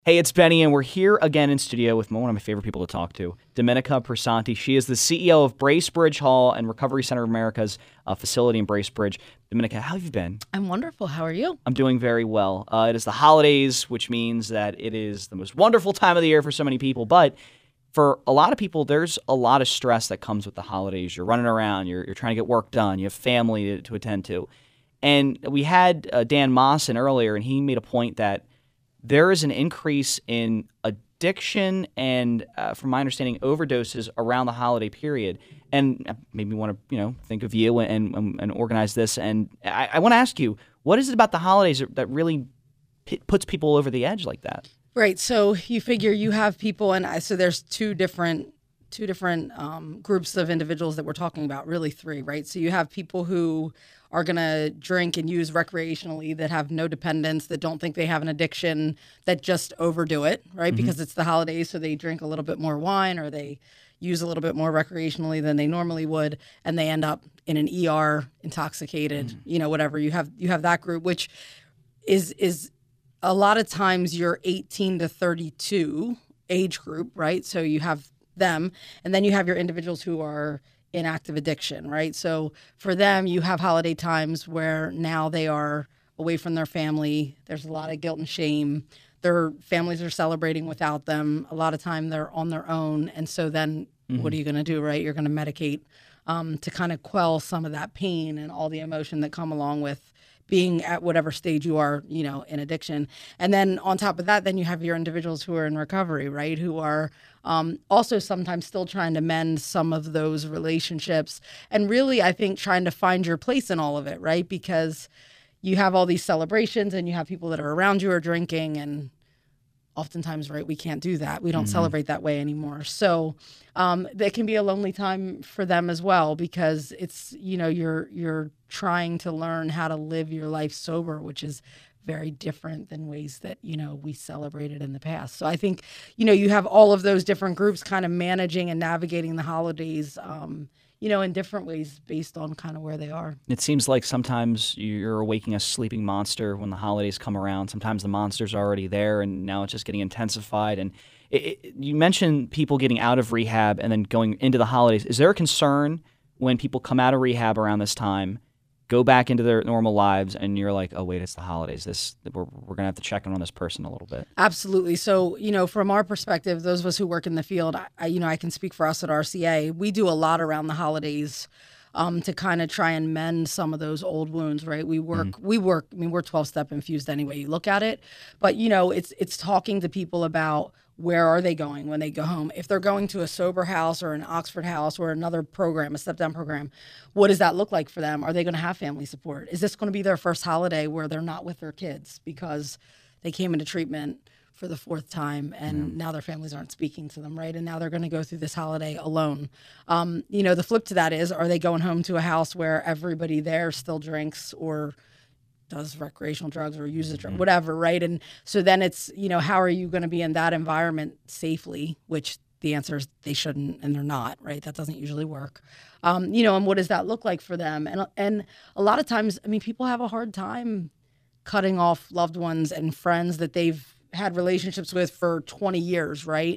Hey, it's Benny, and we're here again in studio with one of my favorite people to talk to, Domenica Persanti. She is the CEO of Bracebridge Hall and Recovery Center of America's facility in Bracebridge. Domenica, how have you been? I'm wonderful. How are you? I'm doing very well. It is the holidays, which means that it is the most wonderful time of the year for so many people. But for a lot of people, there's a lot of stress that comes with the holidays. You're running around. You're trying to get work done. You have family to attend to. And we had Dan Mawson earlier, and he made a point that there is an increase in addiction and, from my understanding, overdoses around the holiday period. And maybe want to, think of you and organize this. And I want to ask you, what is it about the holidays that really puts people over the edge like that? Right. So you figure you have people, and so there's two different groups of individuals that we're talking about. Really, three. Right. So you have people who are going to drink and use recreationally, that have no dependence, that don't think they have an addiction, that just overdo it, right? Mm-hmm. Because it's the holidays, so they drink a little bit more wine or they use a little bit more recreationally than they normally would, and they end up in an ER intoxicated, whatever. You have that group, which is a lot of times your 18 to 32 age group, right? So you have them, and then you have your individuals who are in active addiction, right? So for them, you have holiday times where now they are away from their family. There's a lot of guilt and shame. Their families are celebrating without them. A lot of time they're on their own. And so then what are you going to do, right? You're going to medicate to kind of quell some of that pain and all the emotion that come along with being at whatever stage you are, in addiction. And then on top of that, then you have your individuals who are in recovery, right? Who are also sometimes still trying to mend some of those relationships. And really, I think trying to find your place in all of it, right? Because you have all these celebrations and you have people that are around you are drinking, and oftentimes, right, we can't do that. We don't celebrate that way anymore. So that can be a lonely time for them as well, because it's, you're trying to learn how to live your life sober, which is very different than ways that, we celebrated in the past. So I think, you have all of those different groups kind of managing and navigating the holidays, in different ways based on kind of where they are. It seems like sometimes you're awaking a sleeping monster when the holidays come around. Sometimes the monster's already there, and now it's just getting intensified. And you mentioned people getting out of rehab and then going into the holidays. Is there a concern when people come out of rehab around this time, go back into their normal lives, and you're like, oh, wait, it's the holidays. We're going to have to check in on this person a little bit? Absolutely. So, from our perspective, those of us who work in the field, I can speak for us at RCA. We do a lot around the holidays to kind of try and mend some of those old wounds, right? We work, we're 12-step infused anyway you look at it. But, it's talking to people about where are they going when they go home. If they're going to a sober house or an Oxford house or another program, a step-down program, what does that look like for them? Are they going to have family support? Is this going to be their first holiday where they're not with their kids because they came into treatment for the fourth time and now their families aren't speaking to them, right? And now they're going to go through this holiday alone. The flip to that is, are they going home to a house where everybody there still drinks or does recreational drugs or uses drugs, whatever, right? And so then it's, how are you going to be in that environment safely, which the answer is they shouldn't, and they're not, right? That doesn't usually work. And what does that look like for them? And a lot of times, people have a hard time cutting off loved ones and friends that they've had relationships with for 20 years, right?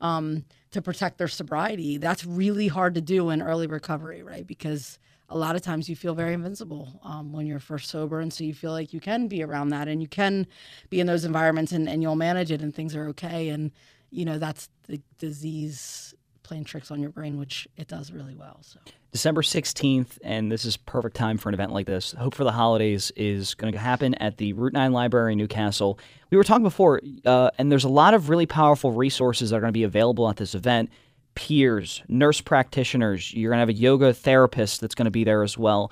To protect their sobriety. That's really hard to do in early recovery, right? Because a lot of times you feel very invincible when you're first sober. And so you feel like you can be around that and you can be in those environments and you'll manage it and things are okay. And, that's the disease playing tricks on your brain, which it does really well. So December 16th, and this is perfect time for an event like this. Hope for the Holidays is going to happen at the Route 9 Library in Newcastle. We were talking before, and there's a lot of really powerful resources that are going to be available at this event. Peers, nurse practitioners, you're going to have a yoga therapist that's going to be there as well.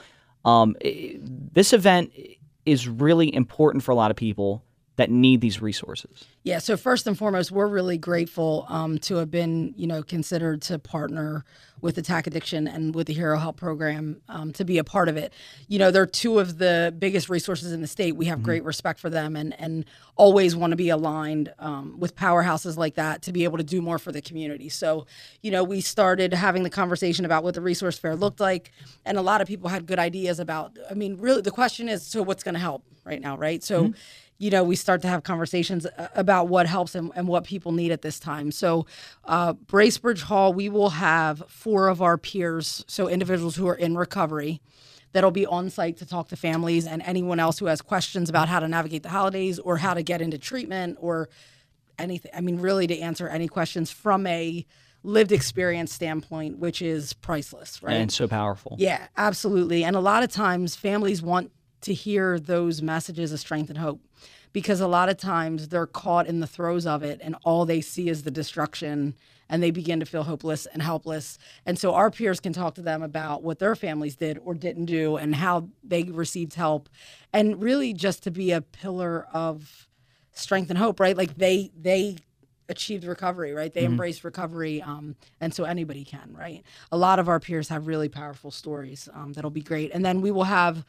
This event is really important for a lot of people that need these resources. Yeah, so first and foremost, we're really grateful to have been, considered to partner with Attack Addiction and with the Hero Help program to be a part of it. They're two of the biggest resources in the state. We have great respect for them and always want to be aligned with powerhouses like that to be able to do more for the community. So, we started having the conversation about what the resource fair looked like, and a lot of people had good ideas about, really the question is, so what's going to help right now, right? So we start to have conversations about what helps and what people need at this time. So Bracebridge Hall, we will have 4 of our peers, so individuals who are in recovery, that'll be on site to talk to families and anyone else who has questions about how to navigate the holidays or how to get into treatment or anything. I mean, really to answer any questions from a lived experience standpoint, which is priceless, right? And so powerful. Yeah, absolutely. And a lot of times families want to hear those messages of strength and hope, because a lot of times they're caught in the throes of it and all they see is the destruction and they begin to feel hopeless and helpless. And so our peers can talk to them about what their families did or didn't do and how they received help, and really just to be a pillar of strength and hope, right? Like they achieved recovery, right? They embraced recovery. And so anybody can, right? A lot of our peers have really powerful stories that'll be great. And then we will have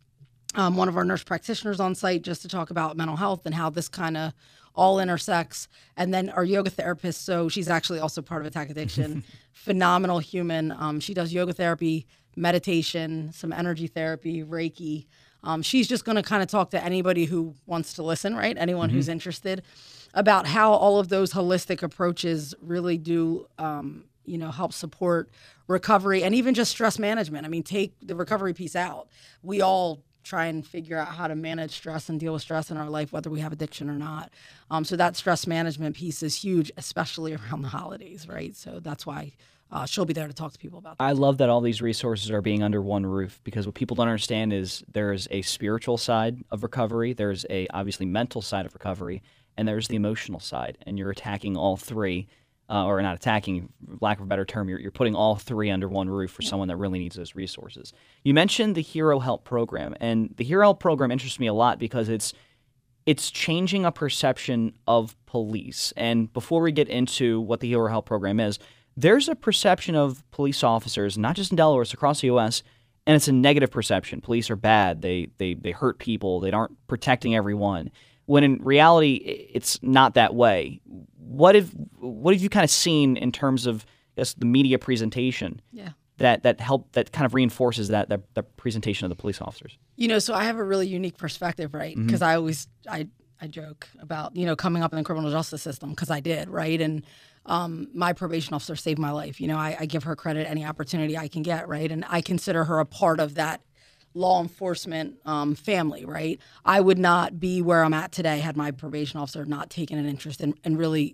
one of our nurse practitioners on site just to talk about mental health and how this kind of all intersects. And then our yoga therapist, so she's actually also part of Attack Addiction, phenomenal human. She does yoga therapy, meditation, some energy therapy, Reiki. She's just going to kind of talk to anybody who wants to listen, right? Anyone who's interested, about how all of those holistic approaches really do, help support recovery and even just stress management. I mean, take the recovery piece out. We all try and figure out how to manage stress and deal with stress in our life, whether we have addiction or not. So that stress management piece is huge, especially around the holidays, right? So that's why she'll be there to talk to people about that. I love that all these resources are being under one roof, because what people don't understand is there's a spiritual side of recovery, there's a obviously mental side of recovery, and there's the emotional side, and you're attacking all three. Or not attacking, lack of a better term, you're putting all three under one roof for someone that really needs those resources. You mentioned the Hero Help program, and the Hero Help program interests me a lot because it's changing a perception of police. And before we get into what the Hero Help program is, there's a perception of police officers, not just in Delaware, it's across the U.S., and it's a negative perception. Police are bad, they hurt people, they aren't protecting everyone, when in reality, it's not that way. What have you kind of seen in terms of, I guess, the media presentation that kind of reinforces that presentation of the police officers? So I have a really unique perspective, right? Because I joke about, coming up in the criminal justice system, because I did, right? And my probation officer saved my life. I give her credit any opportunity I can get, right? And I consider her a part of that law enforcement family, right? I would not be where I'm at today had my probation officer not taken an interest and really,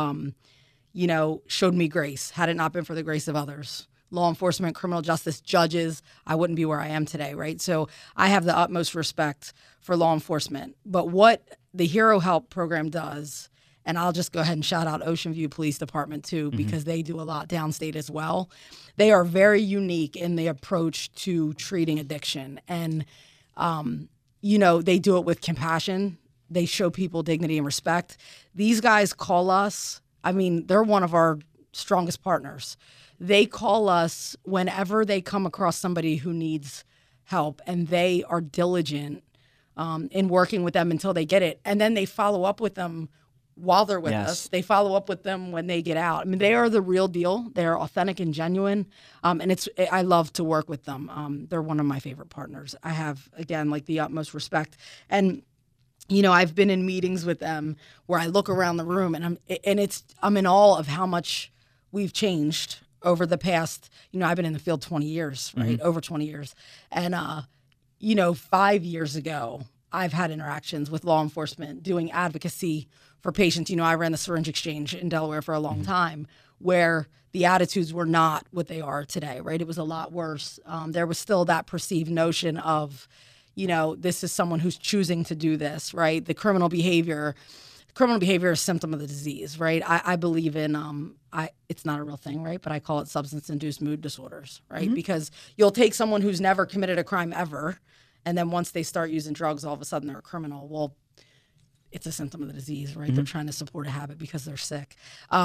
showed me grace. Had it not been for the grace of others, law enforcement, criminal justice, judges, I wouldn't be where I am today, right? So I have the utmost respect for law enforcement. But what the Hero Help program does, and I'll just go ahead and shout out Ocean View Police Department too, because they do a lot downstate as well. They are very unique in the approach to treating addiction. And, they do it with compassion. They show people dignity and respect. These guys call us, they're one of our strongest partners. They call us whenever they come across somebody who needs help, and they are diligent in working with them until they get it. And then they follow up with them while they're with us. They follow up with them when they get out. They are the real deal. They're authentic and genuine. And I love to work with them. They're one of my favorite partners. I have, again, the utmost respect. And, I've been in meetings with them where I look around the room and I'm in awe of how much we've changed over the past, I've been in the field 20 years, right? Over 20 years. And, 5 years ago, I've had interactions with law enforcement doing advocacy for patients. I ran the syringe exchange in Delaware for a long time, where the attitudes were not what they are today, right? It was a lot worse. There was still that perceived notion of, this is someone who's choosing to do this, right? The criminal behavior is a symptom of the disease, right? I believe in, it's not a real thing, right? But I call it substance-induced mood disorders, right? Because you'll take someone who's never committed a crime ever, and then once they start using drugs, all of a sudden they're a criminal. Well, it's a symptom of the disease, right? They're trying to support a habit because they're sick.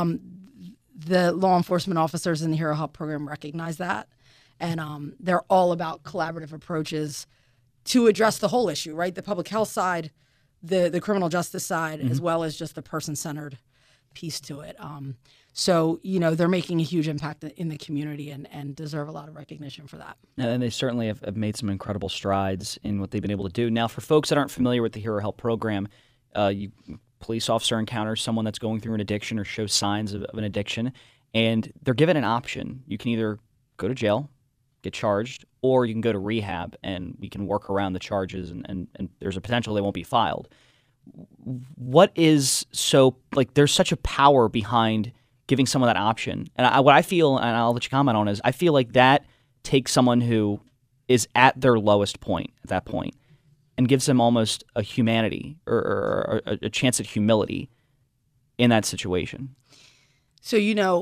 The law enforcement officers in the Hero Help program recognize that. And they're all about collaborative approaches to address the whole issue, right? The public health side, the criminal justice side, as well as just the person-centered piece to it. So, they're making a huge impact in the community and deserve a lot of recognition for that. And they certainly have made some incredible strides in what they've been able to do. Now, for folks that aren't familiar with the Hero Help program, Police officer encounters someone that's going through an addiction or shows signs of an addiction, and they're given an option. You can either go to jail, get charged, or you can go to rehab, and we can work around the charges, and there's a potential they won't be filed. What is so, like, there's such a power behind giving someone that option. And what I feel, and I'll let you comment on, is I feel like that takes someone who is at their lowest point at that point and gives them almost a humanity or a chance at humility in that situation. So,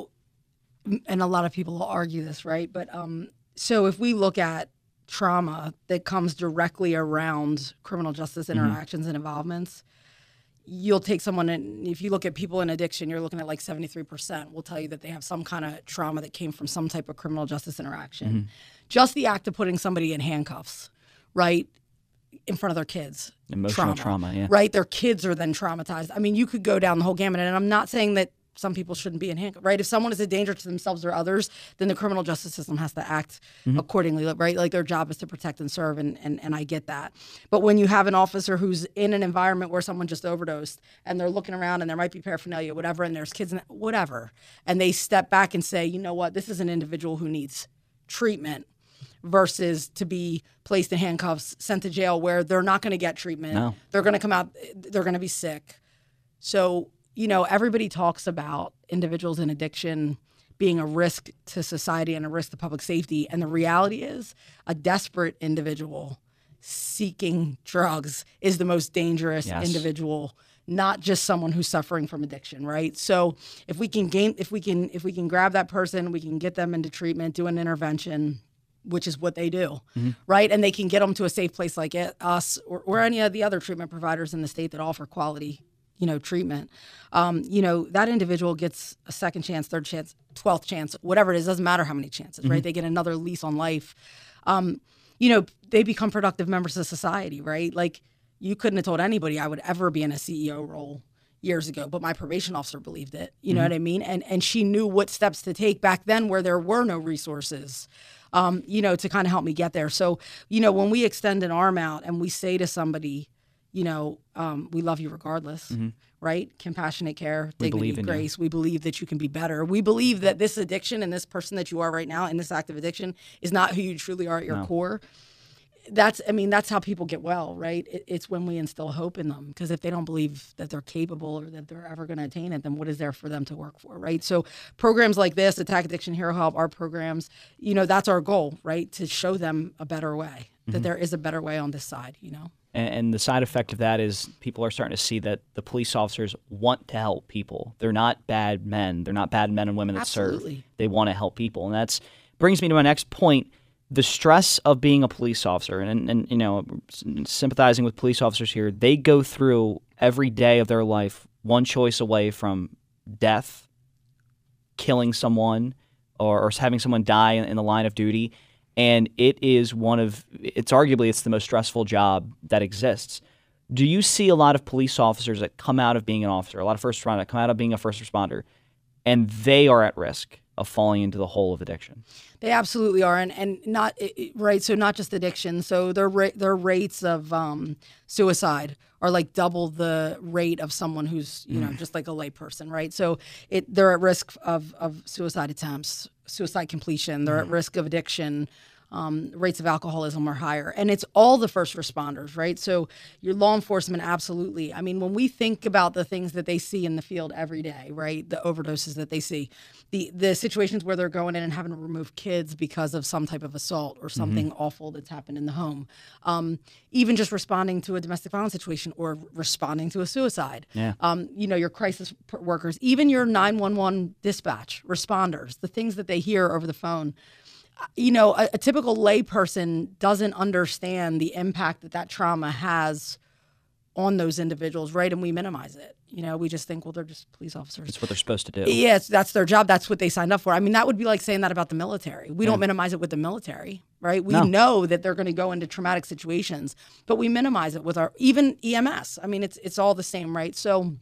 and a lot of people will argue this, right? But so if we look at trauma that comes directly around criminal justice interactions and involvements, you'll take someone, and if you look at people in addiction, you're looking at like 73% will tell you that they have some kind of trauma that came from some type of criminal justice interaction. Just the act of putting somebody in handcuffs, right, in front of their kids. Emotional trauma, yeah. Right? Their kids are then traumatized. I mean, you could go down the whole gamut, and I'm not saying that some people shouldn't be in handcuffs, right? If someone is a danger to themselves or others, then the criminal justice system has to act accordingly, right? Like their job is to protect and serve, and I get that. But when you have an officer who's in an environment where someone just overdosed and they're looking around and there might be paraphernalia, whatever, and there's kids, whatever, and they step back and say, you know what, this is an individual who needs treatment, versus to be placed in handcuffs, sent to jail where they're not going to get treatment. No. They're going to come out, they're going to be sick. So, everybody talks about individuals in addiction being a risk to society and a risk to public safety. And the reality is a desperate individual seeking drugs is the most dangerous individual, not just someone who's suffering from addiction, right? So if we can grab that person, we can get them into treatment, do an intervention, which is what they do, right? And they can get them to a safe place like us or any of the other treatment providers in the state that offer quality, treatment. That individual gets a second chance, third chance, 12th chance, whatever it is, doesn't matter how many chances, right? They get another lease on life. They become productive members of society, right? Like you couldn't have told anybody I would ever be in a CEO role years ago, but my probation officer believed it. You know what I mean? And she knew what steps to take back then where there were no resources, to kind of help me get there. So, when we extend an arm out and we say to somebody, we love you regardless, right? Compassionate care, dignity, grace. We believe that you can be better. We believe that this addiction and this person that you are right now in this active addiction is not who you truly are at your core. That's how people get well, right? It's when we instill hope in them, because if they don't believe that they're capable or that they're ever going to attain it, then what is there for them to work for, right? So programs like this, Attack Addiction Hero Help, our programs, that's our goal, right? To show them a better way, that there is a better way on this side, And the side effect of that is people are starting to see that the police officers want to help people. They're not bad men. They're not bad men and women that serve. They want to help people. And that brings me to my next point. The stress of being a police officer, and sympathizing with police officers here, they go through every day of their life one choice away from death, killing someone, or having someone die in the line of duty. And it's arguably the most stressful job that exists. Do you see a lot of police officers that come out of being an officer, a lot of first responders that come out of being a first responder, and they are at risk of falling into the hole of addiction? They absolutely are, and not right. So not just addiction. So their rates of suicide are like double the rate of someone who's just like a lay person, right? So they're at risk of suicide attempts, suicide completion. They're at risk of addiction. Rates of alcoholism are higher. And it's all the first responders, right? So your law enforcement, absolutely. I mean, when we think about the things that they see in the field every day, right? The overdoses that they see, the situations where they're going in and having to remove kids because of some type of assault or something awful that's happened in the home. Even just responding to a domestic violence situation or responding to a suicide. Yeah. Your crisis workers, even your 911 dispatch responders, the things that they hear over the phone. A typical lay person doesn't understand the impact that trauma has on those individuals, right? And we minimize it. We just think, well, they're just police officers. It's what they're supposed to do. Yes, that's their job. That's what they signed up for. I mean, that would be like saying that about the military. We don't minimize it with the military, right? We know that they're going to go into traumatic situations, but we minimize it with our even EMS. I mean, it's all the same, right? So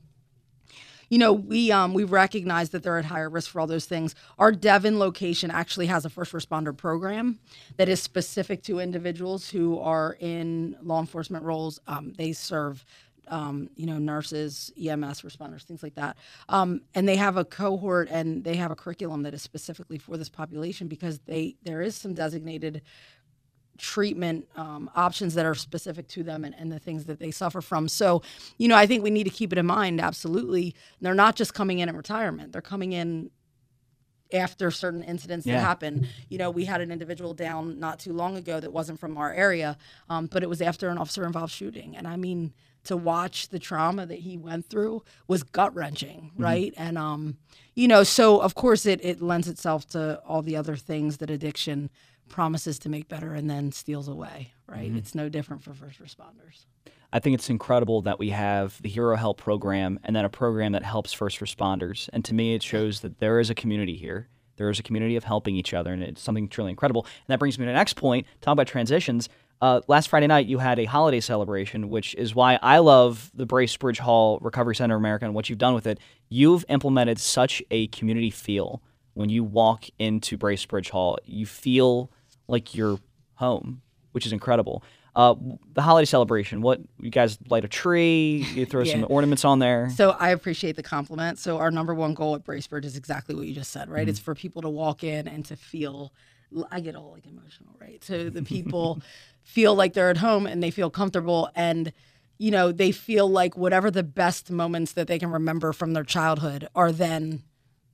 we recognize that they're at higher risk for all those things. Our Devon location actually has a first responder program that is specific to individuals who are in law enforcement roles. They serve nurses, EMS responders, things like that. And they have a cohort and they have a curriculum that is specifically for this population because there is some designated treatment options that are specific to them and the things that they suffer from. So, I think we need to keep it in mind. Absolutely. They're not just coming in retirement. They're coming in after certain incidents that happen. We had an individual down not too long ago that wasn't from our area, but it was after an officer-involved shooting. And I mean, to watch the trauma that he went through was gut-wrenching, right? And, so of course it lends itself to all the other things that addiction promises to make better and then steals away, right? It's no different for first responders. I think it's incredible that we have the Hero Help program and then a program that helps first responders. And to me, it shows that there is a community here. There is a community of helping each other, and it's something truly incredible. And that brings me to the next point, talking about transitions. Last Friday night, you had a holiday celebration, which is why I love the Bracebridge Hall Recovery Center of America and what you've done with it. You've implemented such a community feel. When you walk into Bracebridge Hall, you feel like you're home, which is incredible. The holiday celebration, what you guys light a tree, you throw some ornaments on there. So I appreciate the compliment. So our number one goal at Bracebridge is exactly what you just said, right? It's for people to walk in and to feel, I get all emotional, right? So the people feel like they're at home and they feel comfortable and, they feel like whatever the best moments that they can remember from their childhood are then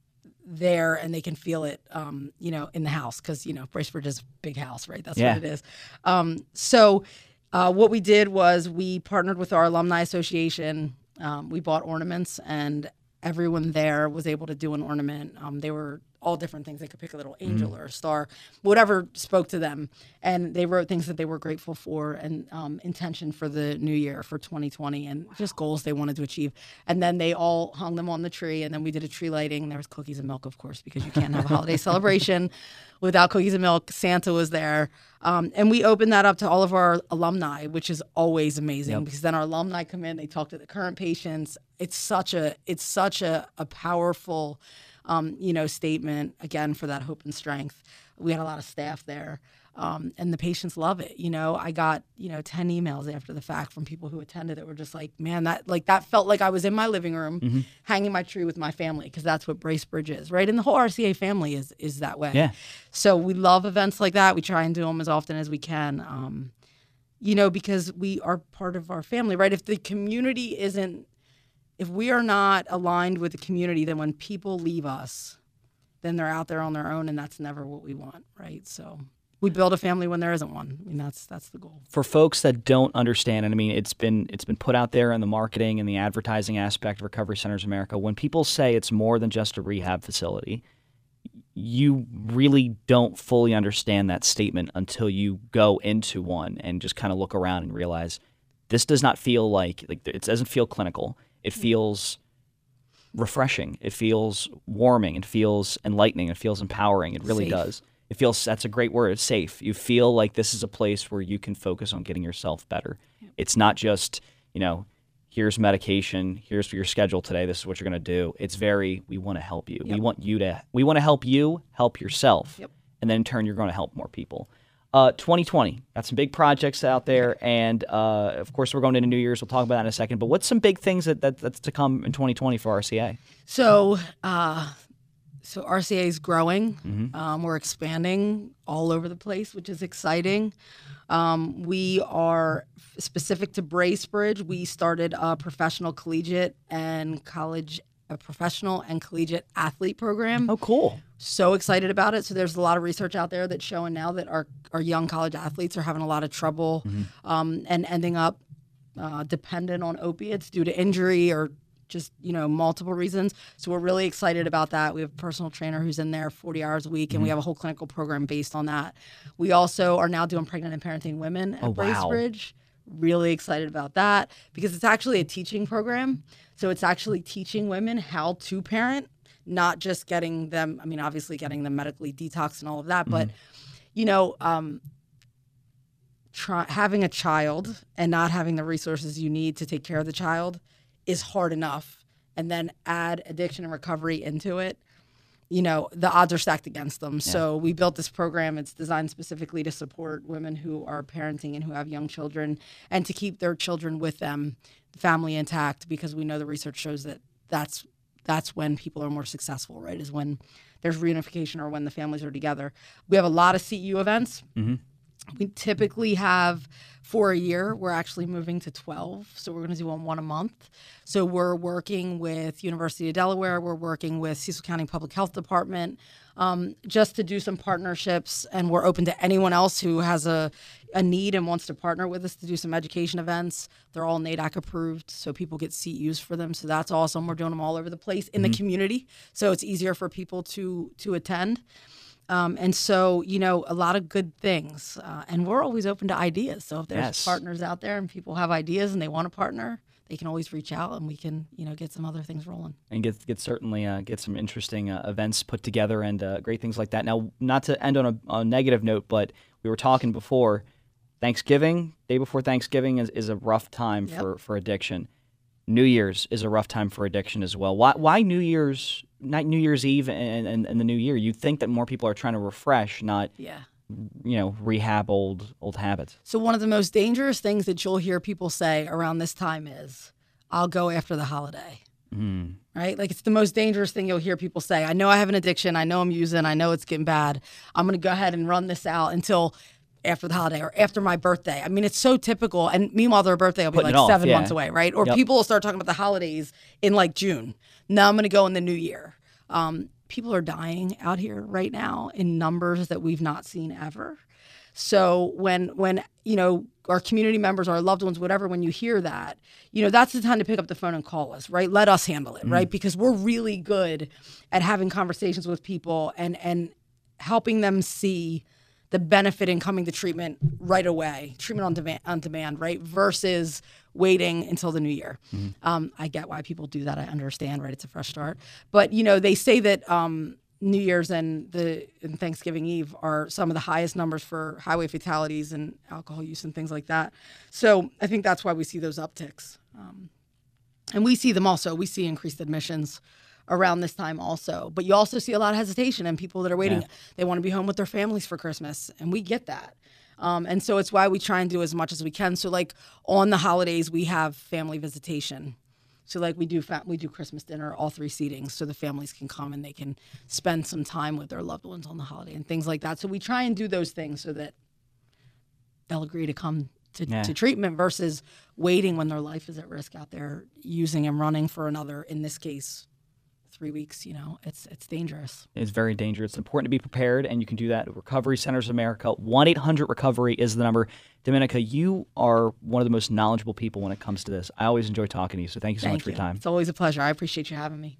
there and they can feel it, in the house because, Bracebridge is a big house, right? That's what it is. So what we did was we partnered with our alumni association. We bought ornaments and everyone there was able to do an ornament. They were all different things. They could pick a little angel or a star, whatever spoke to them. And they wrote things that they were grateful for and intention for the new year, for 2020, and just goals they wanted to achieve. And then they all hung them on the tree, and then we did a tree lighting. There was cookies and milk, of course, because you can't have a holiday celebration without cookies and milk. Santa was there. And we opened that up to all of our alumni, which is always amazing because then our alumni come in, they talk to the current patients. It's such a powerful statement, again, for that hope and strength. We had a lot of staff there, and the patients love it. I got, 10 emails after the fact from people who attended that were just like, man, that felt like I was in my living room hanging my tree with my family because that's what Bracebridge is, right? And the whole RCA family is that way. Yeah. So we love events like that. We try and do them as often as we can, because we are part of our family, right? If we are not aligned with the community, then when people leave us, then they're out there on their own, and that's never what we want, right? So we build a family when there isn't one. I mean, that's the goal. For folks that don't understand, and I mean, it's been put out there in the marketing and the advertising aspect of Recovery Centers of America. When people say it's more than just a rehab facility, you really don't fully understand that statement until you go into one and just kind of look around and realize this does not feel like it doesn't feel clinical. It feels refreshing. It feels warming. It feels enlightening. It feels empowering. It really does. It feels, that's a great word, it's safe. You feel like this is a place where you can focus on getting yourself better. Yep. It's not just, here's medication, here's your schedule today, this is what you're going to do. It's we want to help you. Yep. We want to help you help yourself. Yep. And then in turn, you're going to help more people. 2020, got some big projects out there, and of course we're going into New Year's. We'll talk about that in a second. But what's some big things that's to come in 2020 for RCA? So RCA is growing. We're expanding all over the place, which is exciting. We are specific to Bracebridge. We started a professional collegiate athlete program. Oh, cool. So excited about it. So there's a lot of research out there that's showing now that our young college athletes are having a lot of trouble and ending up dependent on opiates due to injury or just, multiple reasons. So we're really excited about that. We have a personal trainer who's in there 40 hours a week, and we have a whole clinical program based on that. We also are now doing pregnant and parenting women at Bracebridge. Really excited about that because it's actually a teaching program. So it's actually teaching women how to parent, not just getting them, obviously getting them medically detoxed and all of that, but, having a child and not having the resources you need to take care of the child is hard enough. And then add addiction and recovery into it. the odds are stacked against them. So we built this program. It's designed specifically to support women who are parenting and who have young children, and to keep their children with them, the family intact, because we know the research shows that that's when people are more successful, right? Is when there's reunification or when the families are together. We have a lot of CEU events. Mm-hmm. We typically have 4 a year. We're actually moving to 12. So we're going to do one a month. So we're working with University of Delaware. We're working with Cecil County Public Health Department just to do some partnerships. And we're open to anyone else who has a need and wants to partner with us to do some education events. They're all NADAC approved, so people get CEUs for them. So that's awesome. We're doing them all over the place in the community. So it's easier for people to attend. And so, a lot of good things. And we're always open to ideas. So if there's partners out there and people have ideas and they want to partner, they can always reach out and we can, get some other things rolling. And get some interesting events put together and great things like that. Now, not to end on a negative note, but we were talking before, Thanksgiving, day before Thanksgiving is a rough time for addiction. New Year's is a rough time for addiction as well. Why New Year's Eve and the New Year? You'd think that more people are trying to refresh, not rehab old habits. So one of the most dangerous things that you'll hear people say around this time is, "I'll go after the holiday." Mm. Right? Like, it's the most dangerous thing you'll hear people say. I know I have an addiction. I know I'm using. I know it's getting bad. I'm going to go ahead and run this out until after the holiday or after my birthday. I mean, it's so typical. And meanwhile, their birthday will be Putting like it off, 7 months away, right? Or people will start talking about the holidays in like June. Now I'm going to go in the new year. People are dying out here right now in numbers that we've not seen ever. So when our community members, our loved ones, whatever, when you hear that, that's the time to pick up the phone and call us, right? Let us handle it, right? Because we're really good at having conversations with people and helping them see the benefit in coming to treatment right away, treatment on demand, right? Versus waiting until the new year. I get why people do that. I understand, right? It's a fresh start. But, they say that New Year's and Thanksgiving Eve are some of the highest numbers for highway fatalities and alcohol use and things like that. So I think that's why we see those upticks. And we see them also. We see increased admissions around this time also. But you also see a lot of hesitation and people that are waiting. Yeah. They want to be home with their families for Christmas, and we get that. And so it's why we try and do as much as we can. So like on the holidays, we have family visitation. So like we do Christmas dinner, all 3 seatings, so the families can come and they can spend some time with their loved ones on the holiday and things like that. So we try and do those things so that they'll agree to come to treatment versus waiting when their life is at risk out there using and running for another, in this case, 3 weeks. It's dangerous. It's very dangerous. It's important to be prepared, and you can do that at Recovery Centers of America. 1-800-RECOVERY is the number. Domenica, you are one of the most knowledgeable people when it comes to this. I always enjoy talking to you, so thank you so much for your time. It's always a pleasure. I appreciate you having me.